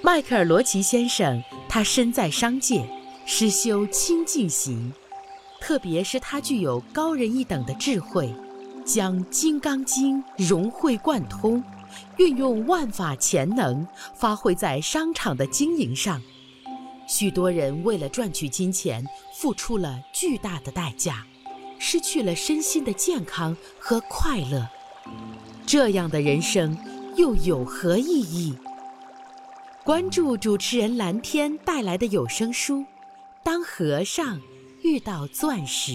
迈克尔·罗奇先生，他身在商界，实修清净行，特别是他具有高人一等的智慧，将《金刚经》融会贯通，运用万法潜能，发挥在商场的经营上。许多人为了赚取金钱，付出了巨大的代价，失去了身心的健康和快乐。这样的人生又有何意义？关注主持人蓝天带来的有声书《当和尚遇到钻石》。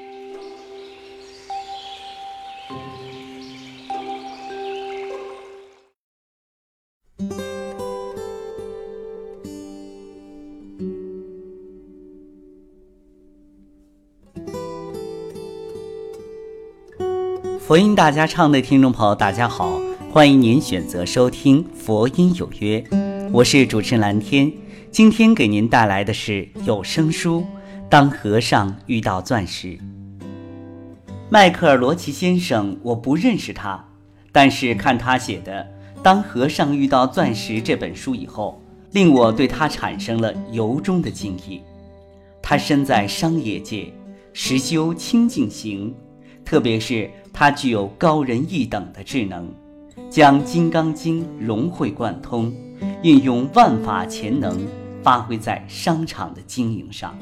佛音大家唱的听众朋友大家好，欢迎您选择收听佛音有约，我是主持人蓝天。今天给您带来的是有声书《当和尚遇到钻石》。迈克尔·罗奇先生，我不认识他，但是看他写的《当和尚遇到钻石》这本书以后，令我对他产生了由衷的敬意。他身在商业界，实修清净行，特别是他具有高人一等的智能，将《金刚经》融会贯通，运用万法潜能，发挥在商场的经营上。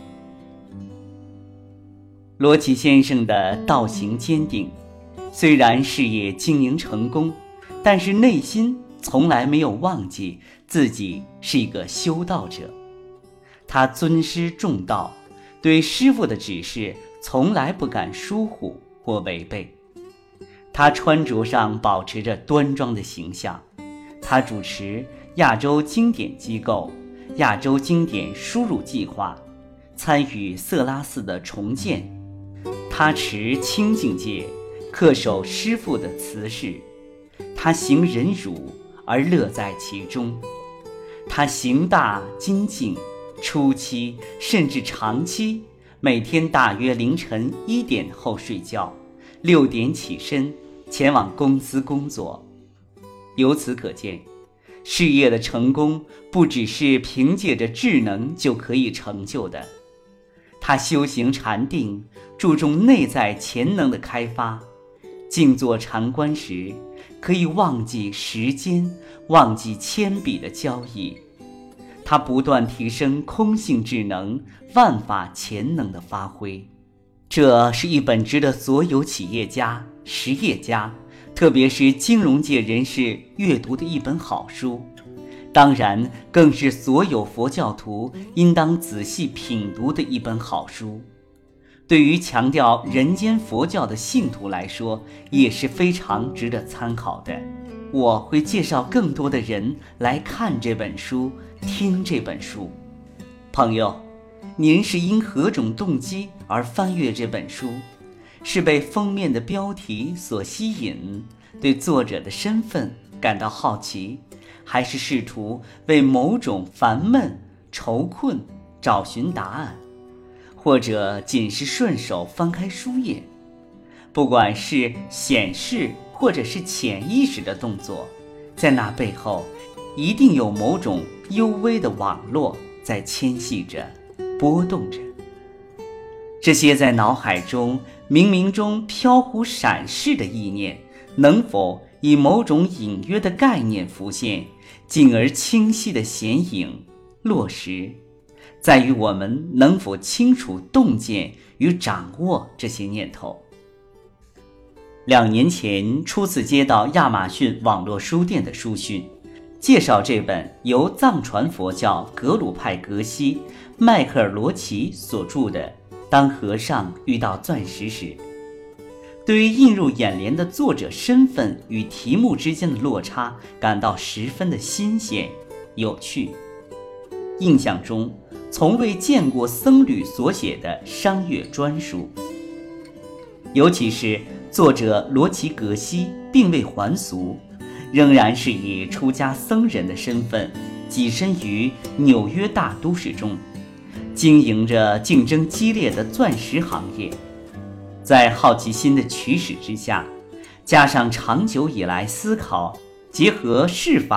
罗奇先生的道行坚定，虽然事业经营成功，但是内心从来没有忘记自己是一个修道者。他尊师重道，对师父的指示从来不敢疏忽或违背。他穿着上保持着端庄的形象。他主持亚洲经典机构、亚洲经典输入计划，参与色拉寺的重建。他持清净戒，恪守师父的辞示。他行忍辱而乐在其中。他行大精进，初期甚至长期，每天大约凌晨1点后睡觉，6点起身前往公司工作。由此可见，事业的成功不只是凭借着智能就可以成就的。他修行禅定，注重内在潜能的开发。静坐禅观时，可以忘记时间，忘记铅笔的交易。他不断提升空性智能、万法潜能的发挥。这是一本值得所有企业家、实业家，特别是金融界人士阅读的一本好书，当然更是所有佛教徒应当仔细品读的一本好书。对于强调人间佛教的信徒来说，也是非常值得参考的。我会介绍更多的人来看这本书，听这本书。朋友，您是因何种动机而翻阅这本书？是被封面的标题所吸引，对作者的身份感到好奇，还是试图为某种烦闷、愁困找寻答案，或者仅是顺手翻开书页？不管是显示或者是潜意识的动作，在那背后一定有某种幽微的网络在牵系着、波动着。这些在脑海中冥冥中飘忽闪逝的意念，能否以某种隐约的概念浮现，进而清晰的显影落实，在于我们能否清楚洞见与掌握这些念头。2年前初次接到亚马逊网络书店的书讯，介绍这本由藏传佛教格鲁派格西迈克尔·罗奇所著的《当和尚遇到钻石时》，对于映入眼帘的作者身份与题目之间的落差感到十分的新鲜有趣。印象中从未见过僧侣所写的商业专书，尤其是作者罗奇格西并未还俗，仍然是以出家僧人的身份跻身于纽约大都市中，经营着竞争激烈的钻石行业。在好奇心的驱使之下，加上长久以来思考，结合事法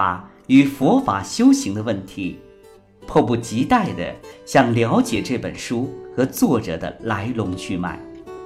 与佛法修行的问题，迫不及待地想了解这本书和作者的来龙去脉。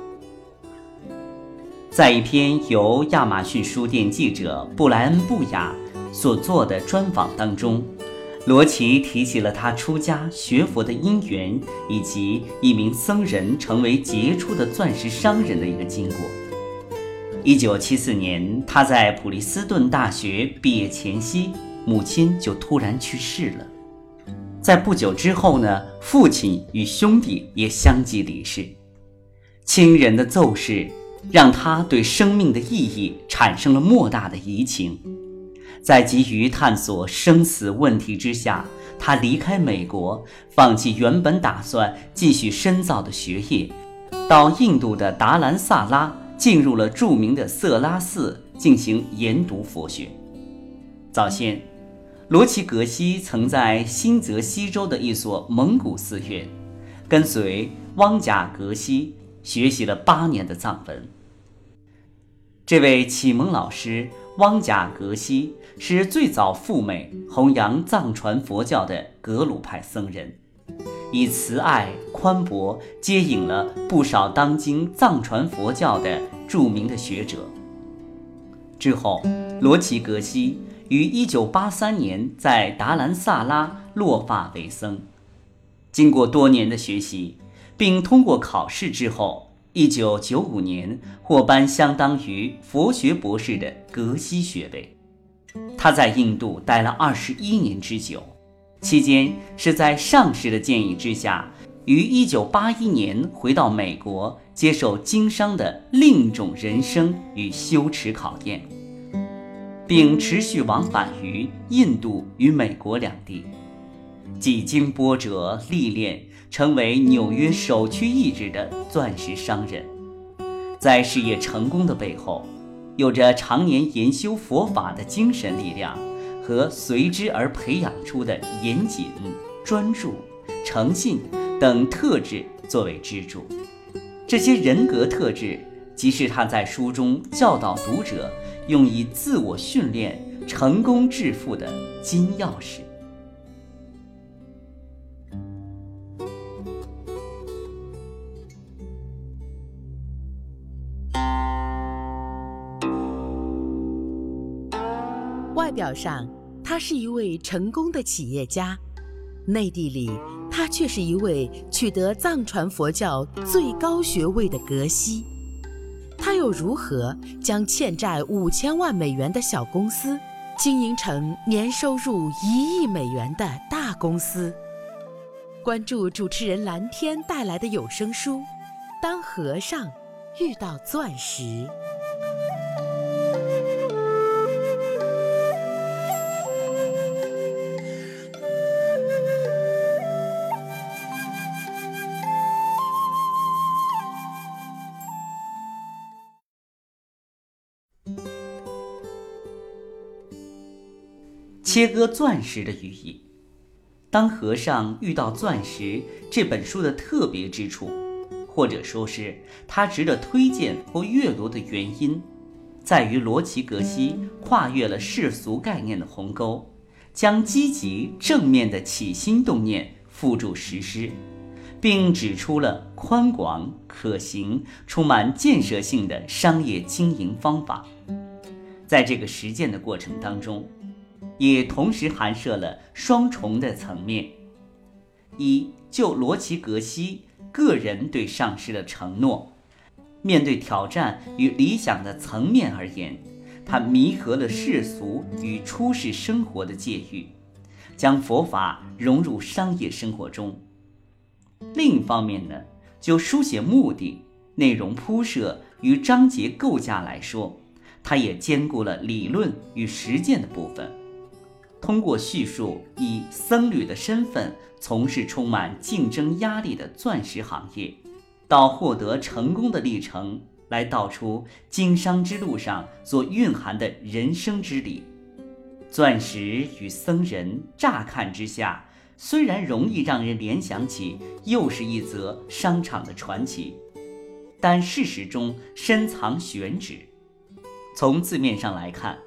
在一篇由亚马逊书店记者布莱恩·布雅所做的专访当中，罗奇提起了他出家学佛的因缘，以及一名僧人成为杰出的钻石商人的一个经过。1974年，他在普林斯顿大学毕业前夕，母亲就突然去世了。在不久之后呢，父亲与兄弟也相继离世。亲人的奏事让他对生命的意义产生了莫大的移情。在急于探索生死问题之下，他离开美国，放弃原本打算继续深造的学业，到印度的达兰萨拉进入了著名的色拉寺进行研读佛学。早先，罗奇格西曾在新泽西州的一所蒙古寺院，跟随汪贾格西学习了8年的藏文。这位启蒙老师汪贾格西是最早赴美弘扬藏传佛教的格鲁派僧人，以慈爱宽博接引了不少当今藏传佛教的著名的学者。之后，罗奇格西于1983年在达兰萨拉落发为僧。经过多年的学习，并通过考试之后，1995年获颁相当于佛学博士的格西学位。他在印度待了21年之久，期间是在上师的建议之下，于1981年回到美国，接受经商的另一种人生与修持考验，并持续往返于印度与美国两地，几经波折历练，成为纽约首屈一指的钻石商人。在事业成功的背后，有着常年研修佛法的精神力量和随之而培养出的严谨、专注、诚信等特质作为支柱。这些人格特质即是他在书中教导读者用以自我训练成功致富的金钥匙。 外表上，他是一位成功的企业家，内地里，他却是一位取得藏传佛教最高学位的格西。他又如何将欠债5000万美元的小公司经营成年收入1亿美元的大公司？关注主持人蓝天带来的有声书《当和尚遇到钻石》。 切割钻石的寓意。当和尚遇到钻石这本书的特别之处，或者说是它值得推荐或阅读的原因，在于罗奇格西跨越了世俗概念的鸿沟，将积极正面的起心动念付诸实施，并指出了宽广、可行、充满建设性的商业经营方法。在这个实践的过程当中，也同时含摄了双重的层面。一，就罗奇格西个人对上师的承诺，面对挑战与理想的层面而言，他弥合了世俗与出世生活的界域，将佛法融入商业生活中。另一方面呢，就书写目的、内容铺设与章节构架来说，它也兼顾了理论与实践的部分。通过叙述以僧侣的身份从事充满竞争压力的钻石行业，到获得成功的历程，来道出经商之路上所蕴含的人生之理。钻石与僧人乍看之下，虽然容易让人联想起又是一则商场的传奇，但事实中深藏玄旨。从字面上来看，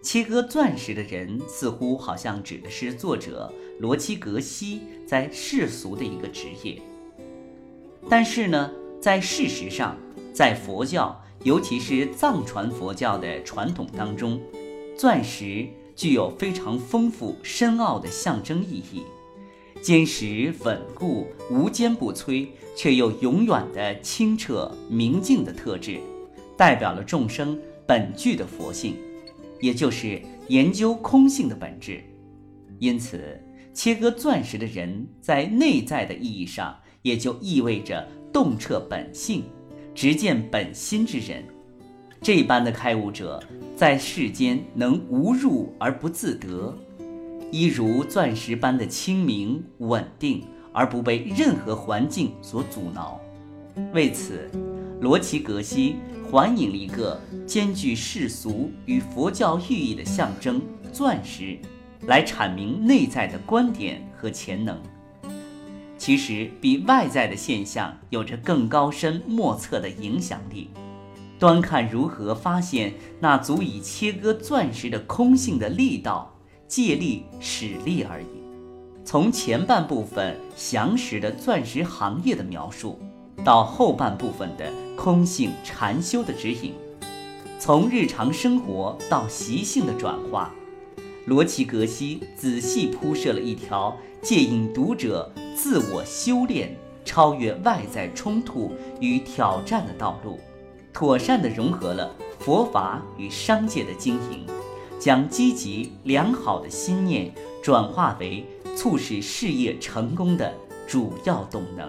切割钻石的人似乎好像指的是作者罗奇格西在世俗的一个职业。但是呢，在事实上，在佛教，尤其是藏传佛教的传统当中，钻石具有非常丰富深奥的象征意义，坚实稳固、无坚不摧，却又永远的清澈明净的特质，代表了众生本具的佛性，也就是研究空性的本质。因此，切割钻石的人在内在的意义上，也就意味着洞彻本性、直见本心之人。这般的开悟者，在世间能无入而不自得，一如钻石般的清明稳定，而不被任何环境所阻挠。为此，罗奇格西还引了一个兼具世俗与佛教寓意的象征——钻石，来阐明内在的观点和潜能。其实比外在的现象有着更高深莫测的影响力，端看如何发现那足以切割钻石的空性的力道、借力使力而已。从前半部分详实的钻石行业的描述，到后半部分的空性禅修的指引，从日常生活到习性的转化，罗奇格西仔细铺设了一条借引读者自我修炼、超越外在冲突与挑战的道路，妥善地融合了佛法与商界的经营，将积极良好的心念转化为促使事业成功的主要动能。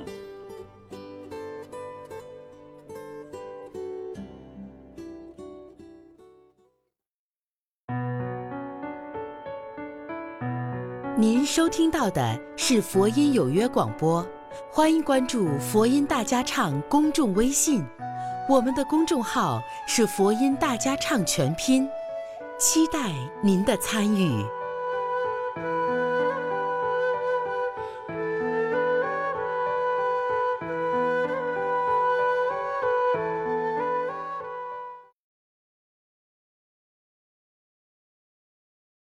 您收听到的是佛音有约广播，欢迎关注佛音大家唱公众微信，我们的公众号是佛音大家唱全拼，期待您的参与。